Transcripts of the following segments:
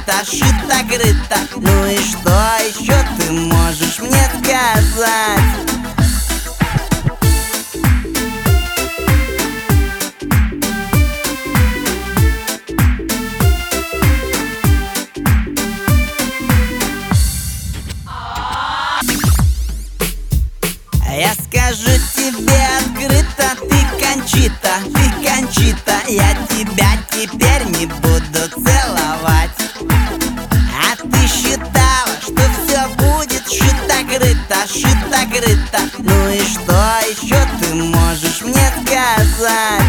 крыто, шито-крыто. Ну и что еще ты можешь мне сказать? Я скажу тебе открыто, ты Кончита, я тебя теперь не буду целовать. А ты считала, что все будет шито-крыто, шито-крыто. Ну и что еще ты можешь мне сказать?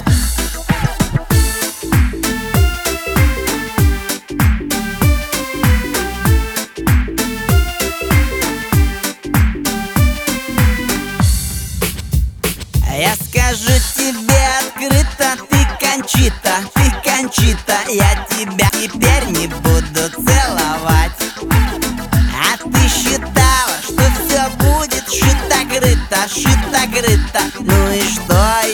Я скажу тебе открыто, ты Кончита, я тебя теперь не буду целовать. А ты считала, что все будет шито-крыто, шито-крыто. Ну и что